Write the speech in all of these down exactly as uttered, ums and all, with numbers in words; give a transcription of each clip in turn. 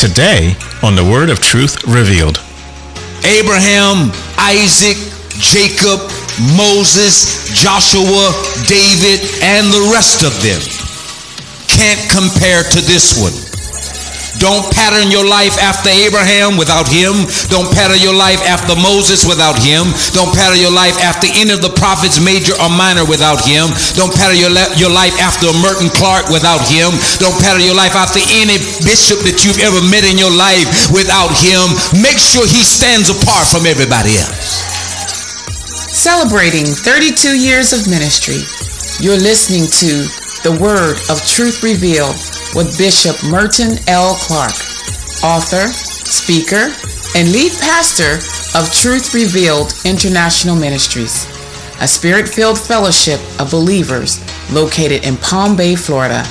Today on the Word of Truth Revealed. Abraham, Isaac, Jacob, Moses, Joshua, David, and the rest of them can't compare to this one. Don't pattern your life after Abraham without him. Don't pattern your life after Moses without him. Don't pattern your life after any of the prophets, major or minor, without him. Don't pattern your, le- your life after Merton Clark without him. Don't pattern your life after any bishop that you've ever met in your life without him. Make sure he stands apart from everybody else. Celebrating thirty-two years of ministry, you're listening to The Word of Truth Revealed with Bishop Merton L. Clark, author, speaker, and lead pastor of Truth Revealed International Ministries, a spirit-filled fellowship of believers located in Palm Bay, Florida.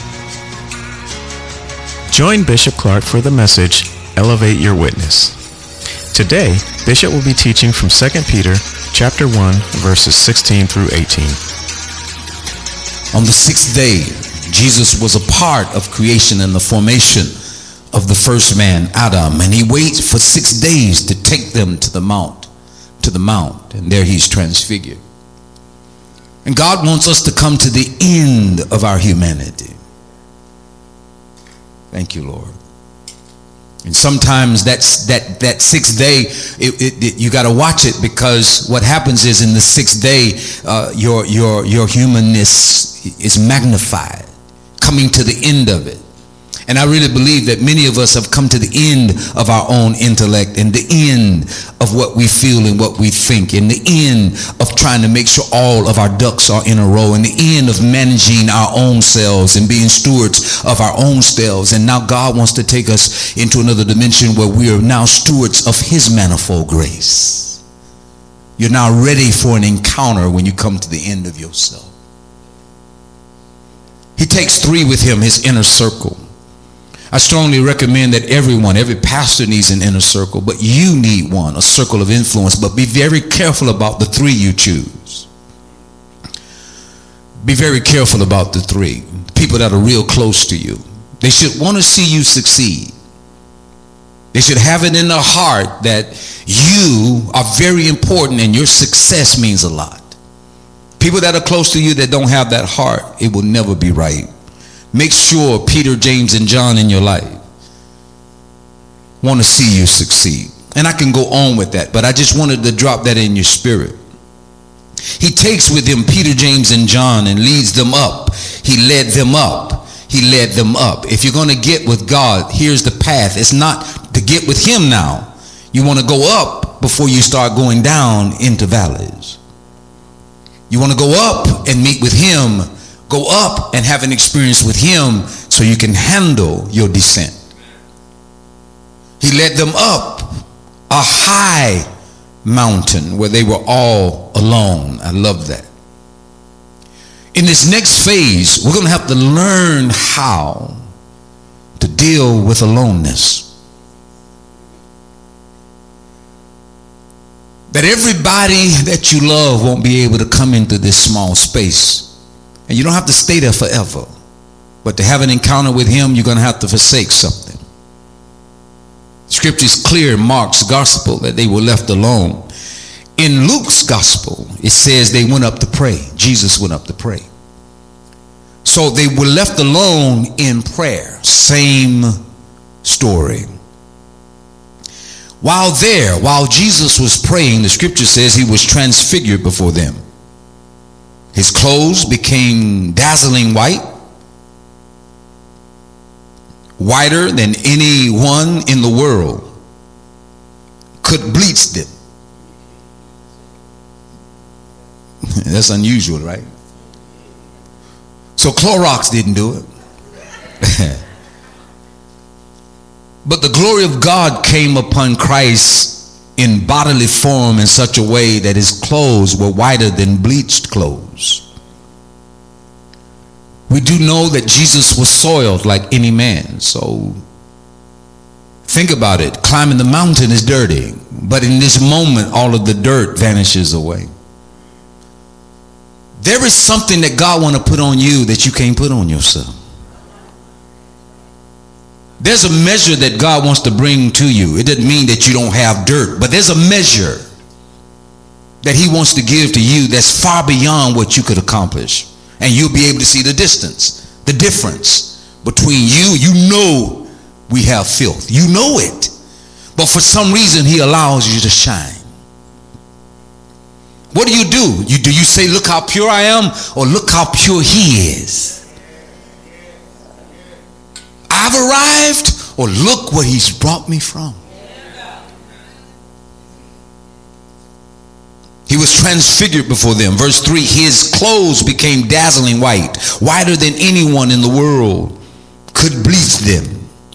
Join Bishop Clark for the message, Elevate Your Witness. Today, Bishop will be teaching from Second Peter chapter one, verses sixteen through eighteen. On the sixth day, Jesus was a part of creation and the formation of the first man, Adam, and he waits for six days to take them to the mount, to the mount, and there he's transfigured. And God wants us to come to the end of our humanity. Thank you, Lord. And sometimes that's that that sixth day, it, it, it, you got to watch it, because what happens is in the sixth day, uh, your your your humanness is magnified, coming to the end of it. And I really believe that many of us have come to the end of our own intellect, and the end of what we feel and what we think, and the end of trying to make sure all of our ducks are in a row, and the end of managing our own selves and being stewards of our own selves. And now God wants to take us into another dimension where we are now stewards of his manifold grace. You're now ready for an encounter when you come to the end of yourself. He takes three with him, his inner circle. I strongly recommend that everyone, every pastor needs an inner circle, but you need one, a circle of influence. But be very careful about the three you choose. Be very careful about the three. People that are real close to you. They should want to see you succeed. They should have it in their heart that you are very important and your success means a lot. People that are close to you that don't have that heart, it will never be right. Make sure Peter, James, and John in your life want to see you succeed. And I can go on with that, but I just wanted to drop that in your spirit. He takes with him Peter, James, and John and leads them up. He led them up. He led them up. If you're going to get with God, here's the path. It's not to get with him now. You want to go up before you start going down into valleys. You want to go up and meet with him. Go up and have an experience with him so you can handle your descent. He led them up a high mountain where they were all alone. I love that. In this next phase, we're going to have to learn how to deal with aloneness. That everybody that you love won't be able to come into this small space. And you don't have to stay there forever. But to have an encounter with him, you're going to have to forsake something. Scripture is clear in Mark's gospel that they were left alone. In Luke's gospel, it says they went up to pray. Jesus went up to pray. So they were left alone in prayer. Same story. While there, while Jesus was praying, the scripture says he was transfigured before them. His clothes became dazzling white, whiter than anyone in the world could bleach them. That's unusual, right? So Clorox didn't do it. But the glory of God came upon Christ in bodily form in such a way that his clothes were whiter than bleached clothes. We do know that Jesus was soiled like any man. So think about it. Climbing the mountain is dirty, but in this moment, all of the dirt vanishes away. There is something that God wants to put on you that you can't put on yourself. There's a measure that God wants to bring to you. It doesn't mean that you don't have dirt, but there's a measure that he wants to give to you that's far beyond what you could accomplish. And you'll be able to see the distance, the difference between you. You know we have filth. You know it. But for some reason, he allows you to shine. What do you do? You, do you say, look how pure I am, or look how pure he is? I've arrived, or look what he's brought me from. He was transfigured before them. Verse three, his clothes became dazzling white, whiter than anyone in the world could bleach them.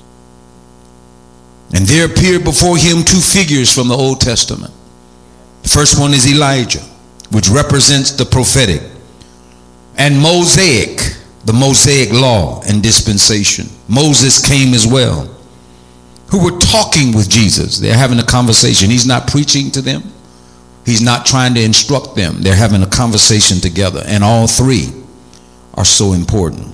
And there appeared before him two figures from the Old Testament. The first one is Elijah, which represents the prophetic, and Mosaic, the Mosaic law and dispensation. Moses came as well, who were talking with Jesus. They're having a conversation. He's not preaching to them. He's not trying to instruct them. They're having a conversation together. And all three are so important.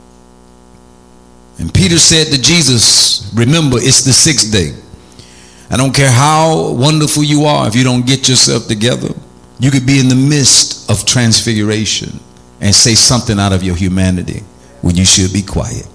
And Peter said to Jesus, remember, it's the sixth day. I don't care how wonderful you are, if you don't get yourself together, you could be in the midst of transfiguration and say something out of your humanity when you should be quiet.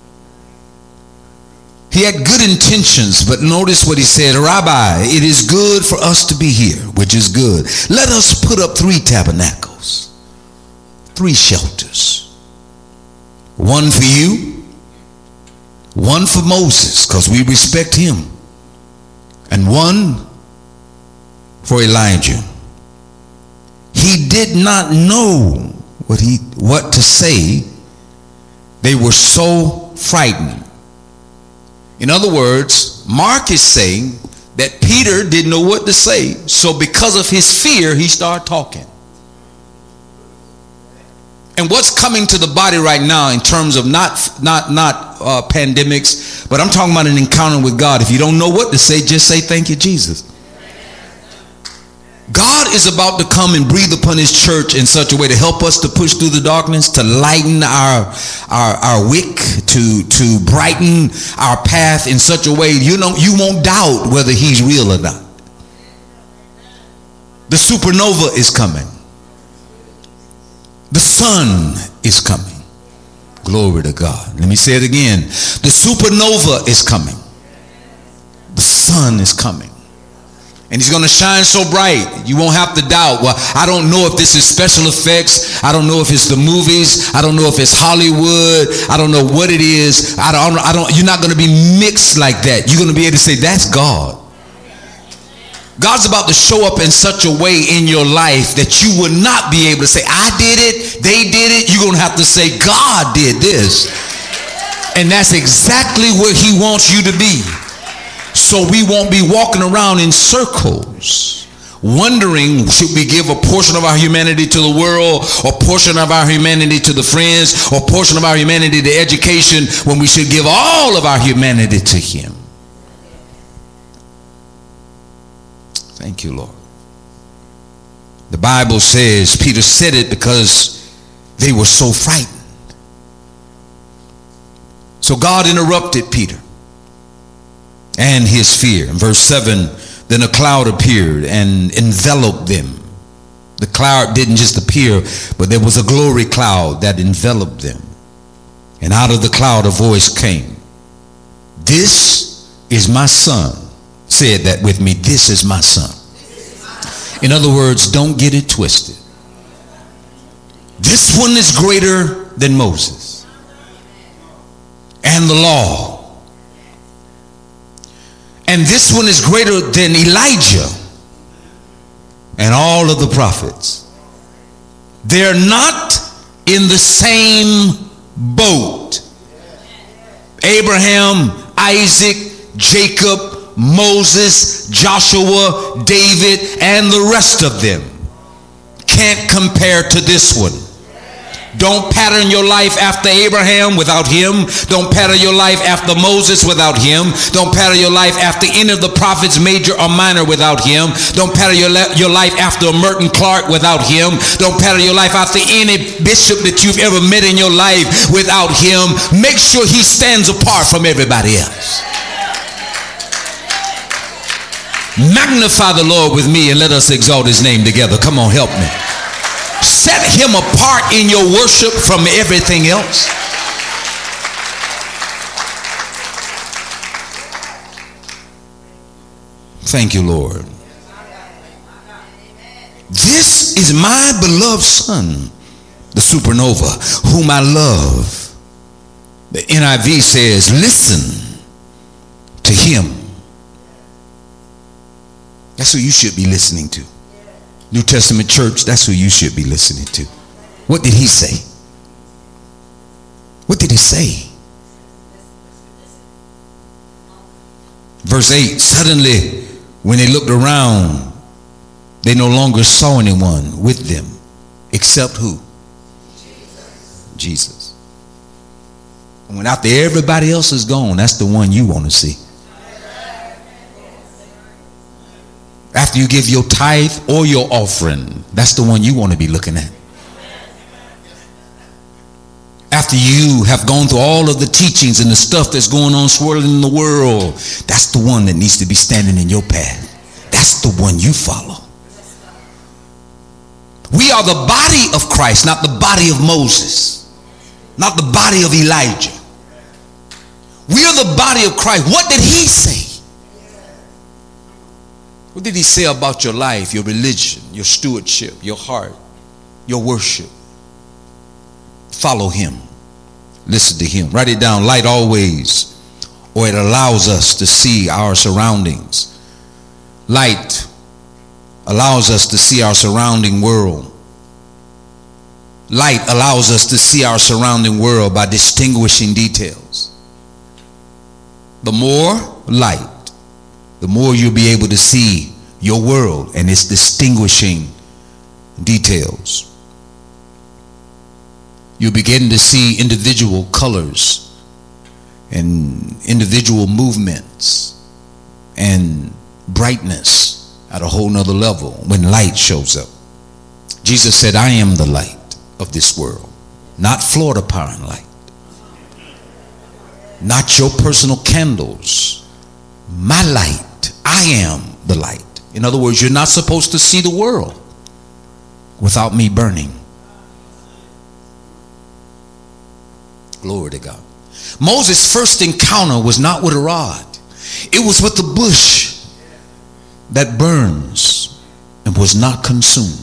He had good intentions, but notice what he said, Rabbi, it is good for us to be here, which is good. Let us put up three tabernacles, three shelters. One for you, one for Moses, because we respect him, and one for Elijah. He did not know what he what to say. They were so frightened. In other words, Mark is saying that Peter didn't know what to say, so because of his fear, he started talking. And what's coming to the body right now in terms of not not not uh, pandemics, but I'm talking about an encounter with God. If you don't know what to say, just say thank you, Jesus. God is about to come and breathe upon his church in such a way to help us to push through the darkness, to lighten our our, our wick, to to brighten our path in such a way you know you won't doubt whether he's real or not. The supernova is coming. The sun is coming. Glory to God. Let me say it again. The supernova is coming. The sun is coming. And he's going to shine so bright, you won't have to doubt. Well, I don't know if this is special effects. I don't know if it's the movies. I don't know if it's Hollywood. I don't know what it is. I don't, I don't, you're not going to be mixed like that. You're going to be able to say, that's God. God's about to show up in such a way in your life that you will not be able to say, I did it, they did it. You're going to have to say, God did this. And that's exactly where he wants you to be. So we won't be walking around in circles wondering, should we give a portion of our humanity to the world, or portion of our humanity to the friends, or portion of our humanity to education, when we should give all of our humanity to him. Thank you, Lord. The Bible says Peter said it because they were so frightened. So God interrupted Peter and his fear. In verse seven, then a cloud appeared and enveloped them. The cloud didn't just appear, but there was a glory cloud that enveloped them. And out of the cloud a voice came. This is my son. Say that with me. This is my son. In other words, don't get it twisted. This one is greater than Moses and the law. And this one is greater than Elijah and all of the prophets. They're not in the same boat. Abraham, Isaac, Jacob, Moses, Joshua, David, and the rest of them can't compare to this one. Don't pattern your life after Abraham without him. Don't pattern your life after Moses without him. Don't pattern your life after any of the prophets, major or minor, without him. Don't pattern your, your life after Merton Clark without him. Don't pattern your life after any bishop that you've ever met in your life without him. Make sure he stands apart from everybody else. Magnify the Lord with me and let us exalt his name together. Come on, help me. Set him apart in your worship from everything else. Thank you, Lord. This is my beloved Son, the supernova, whom I love. The N I V says, listen to him. That's who you should be listening to. New Testament church, that's who you should be listening to. What did he say? What did he say? Verse eight, suddenly when they looked around, they no longer saw anyone with them except who? Jesus. Jesus. And when after everybody else is gone, that's the one you want to see. After you give your tithe or your offering, that's the one you want to be looking at. After you have gone through all of the teachings and the stuff that's going on swirling in the world, that's the one that needs to be standing in your path. That's the one you follow. We are the body of Christ, not the body of Moses, not the body of Elijah. We are the body of Christ. What did he say? What did he say about your life, your religion, your stewardship, your heart, your worship? Follow him. Listen to him. Write it down. Light always, or it allows us to see our surroundings. Light allows us to see our surrounding world. Light allows us to see our surrounding world by distinguishing details. The more light, the more you'll be able to see your world and its distinguishing details. You begin to see individual colors and individual movements and brightness at a whole nother level when light shows up. Jesus said, I am the light of this world, not Florida Power and Light, not your personal candles, my light. I am the light. In other words, you're not supposed to see the world without me burning. Glory to God. Moses' first encounter was not with a rod. It was with the bush that burns and was not consumed.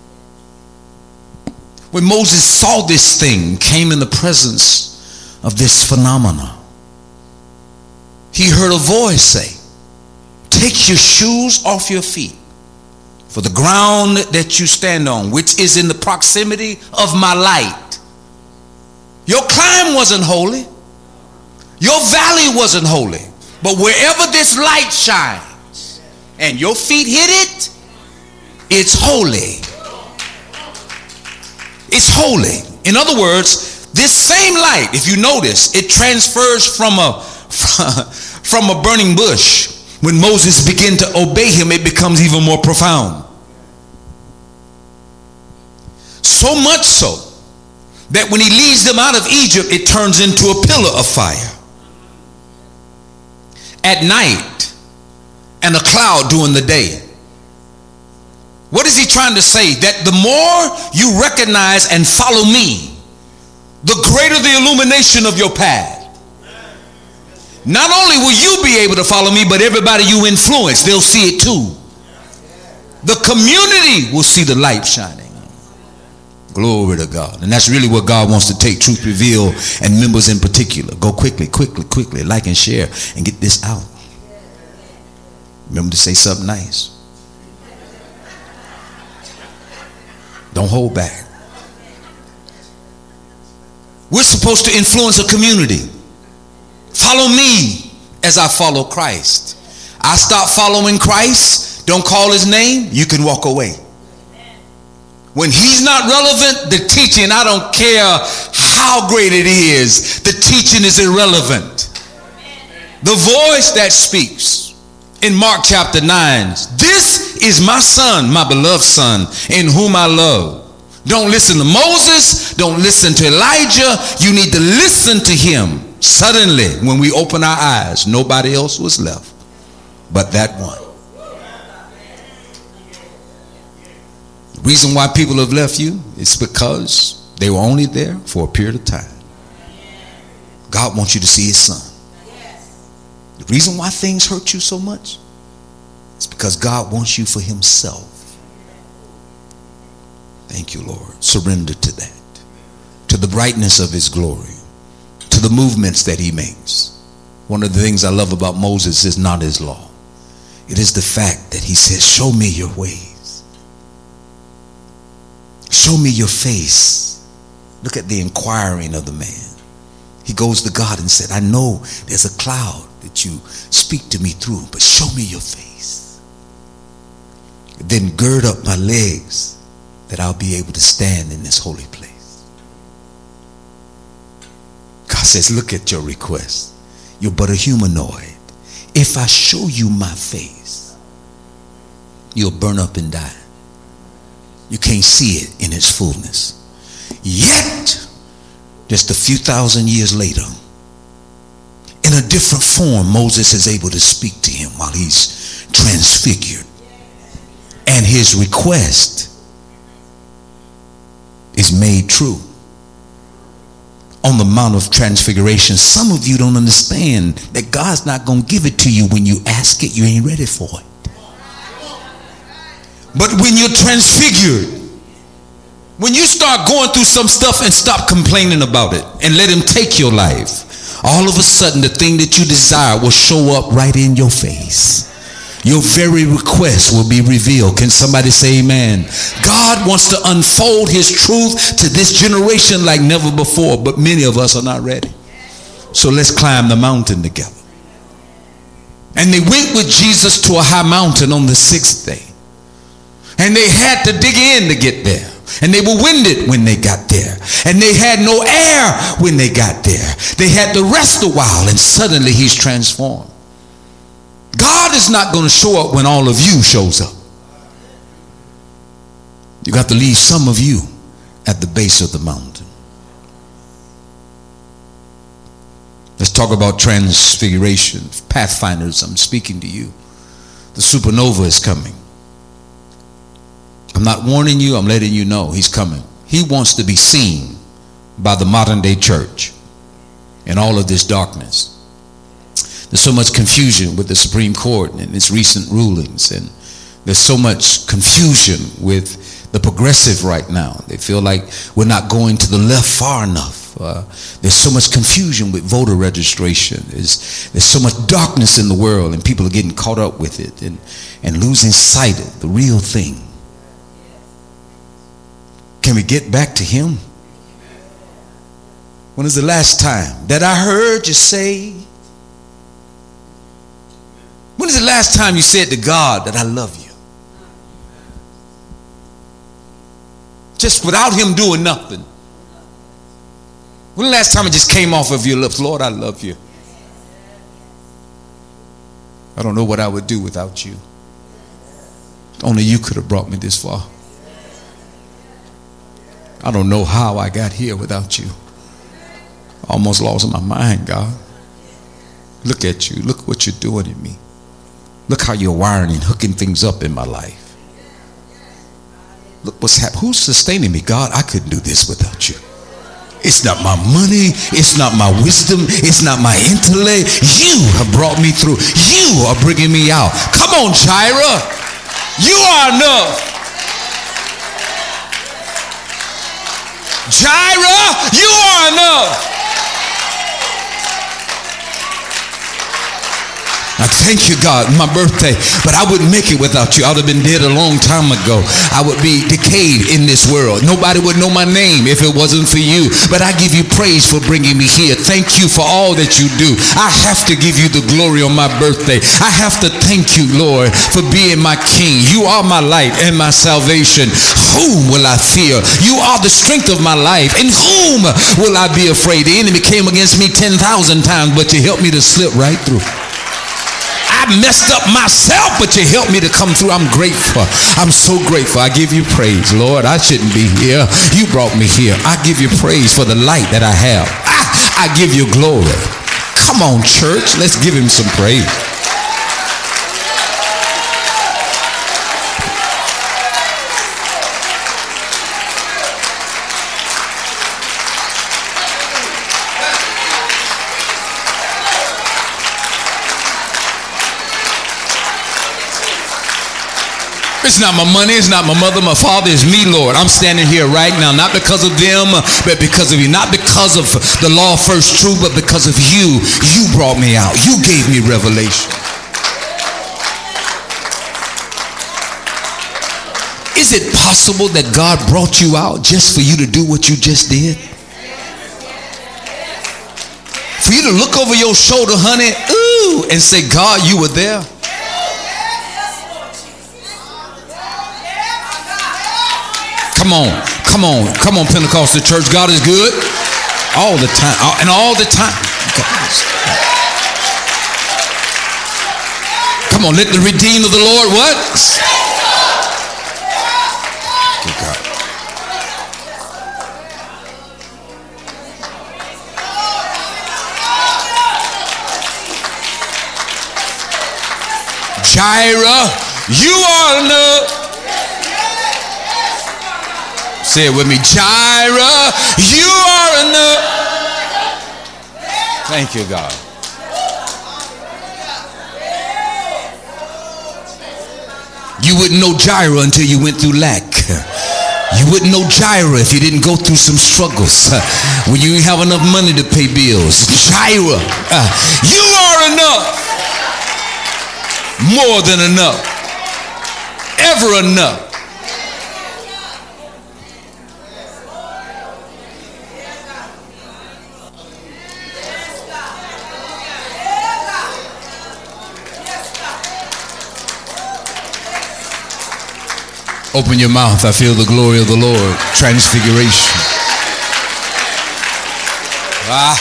When Moses saw this thing, came in the presence of this phenomena, he heard a voice say, take your shoes off your feet, for the ground that you stand on, which is in the proximity of my light. Your climb wasn't holy. Your valley wasn't holy. But wherever this light shines and your feet hit it, it's holy. It's holy. In other words, this same light, if you notice, it transfers from a from a burning bush. When Moses began to obey him, it becomes even more profound. So much so that when he leads them out of Egypt, it turns into a pillar of fire at night and a cloud during the day. What is he trying to say? That the more you recognize and follow me, the greater the illumination of your path. Not only will you be able to follow me, but everybody you influence, they'll see it too. The community will see the light shining. Glory to God. And that's really what God wants to take Truth Revealed and members in particular. Go quickly, quickly, quickly, like and share and get this out. Remember to say something nice. Don't hold back. We're supposed to influence a community. Follow me as I follow Christ. I stop following Christ, don't call his name, you can walk away. When he's not relevant, the teaching, I don't care how great it is, the teaching is irrelevant. The voice that speaks in Mark chapter nine, this is my son, my beloved son, in whom I love. Don't listen to Moses. Don't listen to Elijah. You need to listen to him. Suddenly, when we open our eyes, nobody else was left but that one. The reason why people have left you is because they were only there for a period of time. God wants you to see his son. The reason why things hurt you so much is because God wants you for himself. Thank you, Lord. Surrender to that, to the brightness of his glory, to the movements that he makes. One of the things I love about Moses is not his law. It is the fact that he says, show me your ways. Show me your face. Look at the inquiring of the man. He goes to God and said, I know there's a cloud that you speak to me through, but show me your face. Then gird up my legs that I'll be able to stand in this holy place. God says, look at your request. You're but a humanoid. If I show you my face, you'll burn up and die. You can't see it in its fullness. Yet, just a few thousand years later, in a different form, Moses is able to speak to him while he's transfigured. And his request is made true. On the Mount of Transfiguration, some of you don't understand that God's not going to give it to you when you ask it. You ain't ready for it. But when you're transfigured, when you start going through some stuff and stop complaining about it and let him take your life, all of a sudden the thing that you desire will show up right in your face. Your very request will be revealed. Can somebody say amen? God wants to unfold his truth to this generation like never before, but many of us are not ready. So let's climb the mountain together. And they went with Jesus to a high mountain on the sixth day. And they had to dig in to get there. And they were winded when they got there. And they had no air when they got there. They had to rest a while, and suddenly he's transformed. God is not going to show up when all of you shows up. You got to leave some of you at the base of the mountain. Let's talk about transfiguration. Pathfinders, I'm speaking to you. The supernova is coming. I'm not warning you, I'm letting you know he's coming. He wants to be seen by the modern day church in all of this darkness. There's so much confusion with the Supreme Court and its recent rulings, and there's so much confusion with the progressive right now. They feel like we're not going to the left far enough. Uh, there's so much confusion with voter registration. There's, there's so much darkness in the world, and people are getting caught up with it and, and losing sight of the real thing. Can we get back to him? When is the last time that I heard you say? When is the last time you said to God that I love you? Just without him doing nothing. When the last time it just came off of your lips, Lord, I love you. I don't know what I would do without you. Only you could have brought me this far. I don't know how I got here without you. I almost lost my mind, God. Look at you. Look what you're doing in me. Look how you're wiring and hooking things up in my life. Look what's happening. Who's sustaining me? God, I couldn't do this without you. It's not my money. It's not my wisdom. It's not my intellect. You have brought me through. You are bringing me out. Come on, Jireh. You are enough. Jireh, you are enough. I thank you, God, my birthday, but I wouldn't make it without you. I would have been dead a long time ago. I would be decayed in this world. Nobody would know my name if it wasn't for you. But I give you praise for bringing me here. Thank you for all that you do. I have to give you the glory on my birthday. I have to thank you, Lord, for being my King. You are my light and my salvation. Whom will I fear? You are the strength of my life. In whom will I be afraid? The enemy came against me ten thousand times, but you helped me to slip right through. I messed up myself, but you helped me to come through. I'm grateful. I'm so grateful. I give you praise, Lord. I shouldn't be here. You brought me here. I give you praise for the light that I have. I, I give you glory. Come on, church. Let's give him some praise. It's not my money, it's not my mother, my father, it's me, Lord. I'm standing here right now, not because of them, but because of you. Not because of the law first true, but because of you. You brought me out. You gave me revelation. Is it possible that God brought you out just for you to do what you just did? For you to look over your shoulder, honey, ooh, and say, God, you were there. Come on, come on, come on, Pentecostal church. God is good all the time, and all the time. Come on, let the redeemed of the Lord what? Good God. Jireh, you are enough. Say it with me. Jireh, you are enough. Thank you, God. You wouldn't know Jireh until you went through lack. You wouldn't know Jireh if you didn't go through some struggles. When you didn't have enough money to pay bills. Jireh, uh, you are enough. More than enough. Ever enough. Open your mouth. I feel the glory of the Lord. Transfiguration. Ah.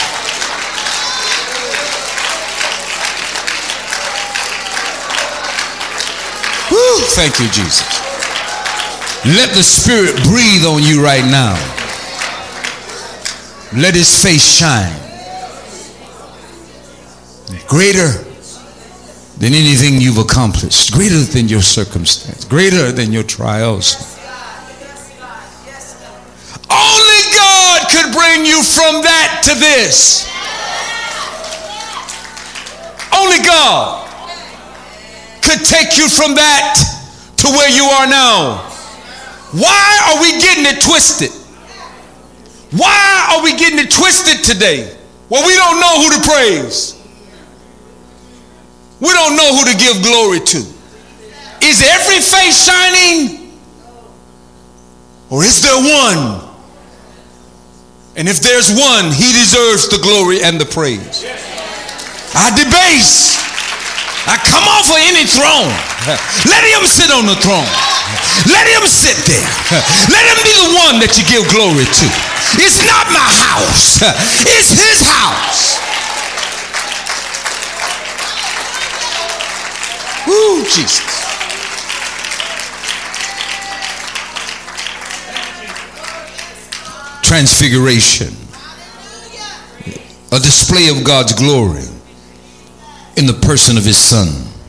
Woo. Thank you, Jesus. Let the Spirit breathe on you right now. Let his face shine. Greater than anything you've accomplished, greater than your circumstance, greater than your trials. Only God could bring you from that to this. Only God could take you from that to where you are now. Why are we getting it twisted? Why are we getting it twisted today? Well, we don't know who to praise. We don't know who to give glory to. Is every face shining? Or is there one? And if there's one, he deserves the glory and the praise. I debase. I come off of any throne. Let him sit on the throne. Let him sit there. Let him be the one that you give glory to. It's not my house. It's his house. Woo, Jesus. Transfiguration. A display of God's glory in the person of his Son.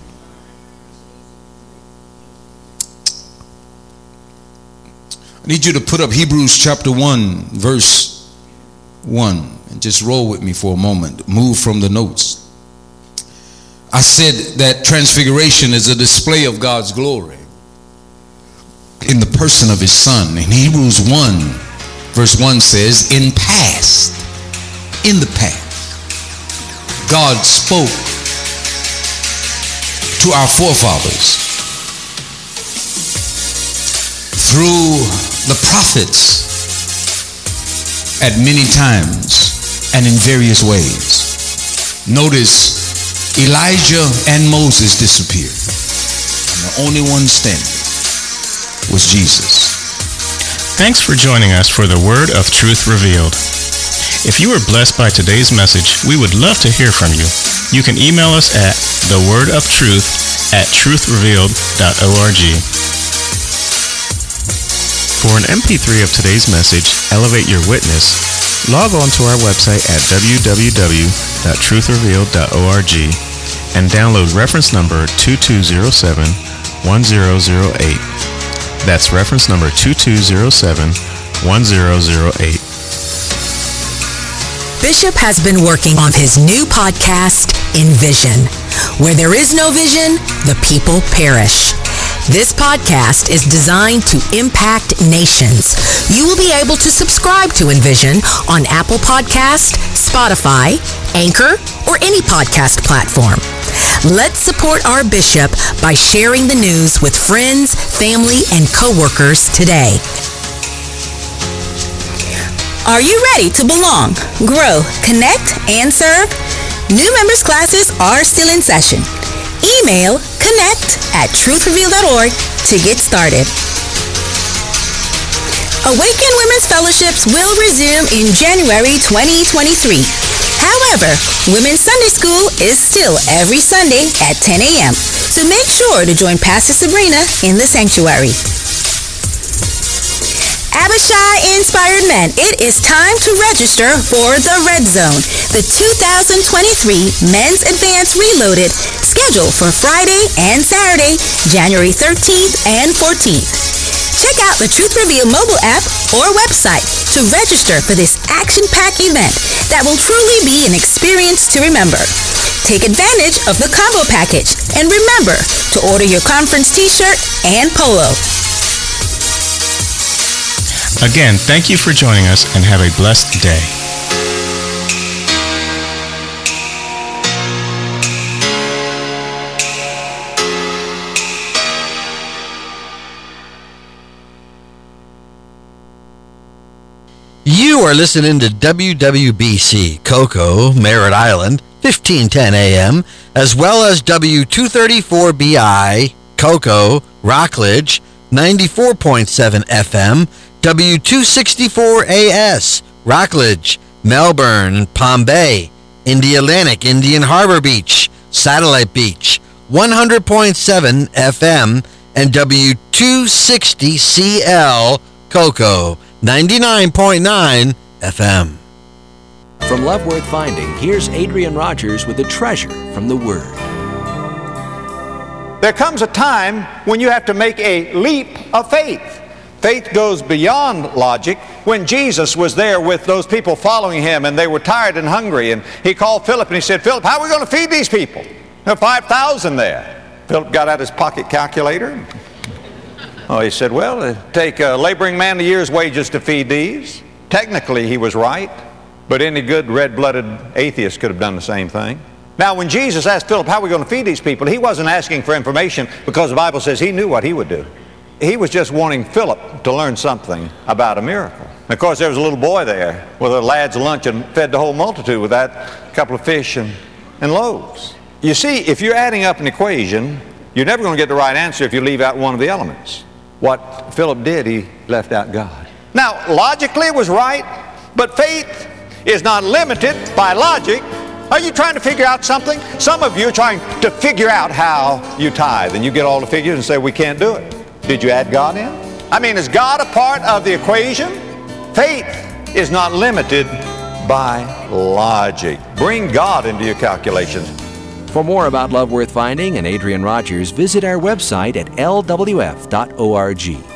I need you to put up Hebrews chapter one, verse one, and just roll with me for a moment. Move from the notes. I said that transfiguration is a display of God's glory in the person of his Son. In Hebrews one, verse one says, in past, in the past, God spoke to our forefathers through the prophets at many times and in various ways. Notice Elijah and Moses disappeared, and the only one standing was Jesus. Thanks for joining us for the Word of Truth Revealed. If you were blessed by today's message, we would love to hear from you. You can email us at the word of truth at truth revealed dot org. For an M P three of today's message, Elevate Your Witness, log on to our website at w w w dot truth revealed dot org and download reference number two two zero seven one zero zero eight. That's reference number two two zero seven one zero zero eight. Bishop has been working on his new podcast, Envision. Where there is no vision, the people perish. This podcast is designed to impact nations. You will be able to subscribe to Envision on Apple Podcast, Spotify, Anchor, or any podcast platform. Let's support our bishop by sharing the news with friends, family, and coworkers today. Are you ready to belong, grow, connect, and serve? New members classes are still in session. Email connect at truth revealed dot org to get started. Awaken Women's Fellowships will resume in January twenty twenty-three. However, Women's Sunday School is still every Sunday at ten a.m., so make sure to join Pastor Sabrina in the sanctuary. Abishai-inspired men, it is time to register for the Red Zone, the two thousand twenty-three Men's Advance Reloaded, scheduled for Friday and Saturday, January thirteenth and fourteenth. Check out the Truth Revealed mobile app or website to register for this action-packed event that will truly be an experience to remember. Take advantage of the combo package and remember to order your conference t-shirt and polo. Again, thank you for joining us and have a blessed day. You are listening to W W B C Cocoa, Merritt Island, fifteen ten a.m., as well as W two thirty-four B I, Cocoa, Rockledge, ninety-four point seven F M, W two sixty-four A S, Rockledge, Melbourne, Palm Bay, Indialantic, Indian Harbor Beach, Satellite Beach, one hundred point seven F M, and W two sixty C L, Cocoa, ninety-nine point nine F M. From Love Worth Finding, here's Adrian Rogers with a treasure from the Word. There comes a time when you have to make a leap of faith. Faith goes beyond logic. When Jesus was there with those people following him and they were tired and hungry, and he called Philip and he said, "Philip, how are we going to feed these people? There are five thousand there." Philip got out his pocket calculator. Oh, he said, "Well, it'd take a laboring man a year's wages to feed these." Technically, he was right, but any good red-blooded atheist could have done the same thing. Now, when Jesus asked Philip, "How are we going to feed these people?" he wasn't asking for information, because the Bible says he knew what he would do. He was just wanting Philip to learn something about a miracle. And of course, there was a little boy there with a lad's lunch and fed the whole multitude with that couple of fish and, and loaves. You see, if you're adding up an equation, you're never going to get the right answer if you leave out one of the elements. What Philip did, he left out God. Now, logically it was right, but faith is not limited by logic. Are you trying to figure out something? Some of you are trying to figure out how you tithe, and you get all the figures and say, "We can't do it." Did you add God in? I mean, is God a part of the equation? Faith is not limited by logic. Bring God into your calculations. For more about Love Worth Finding and Adrian Rogers, visit our website at L W F dot org.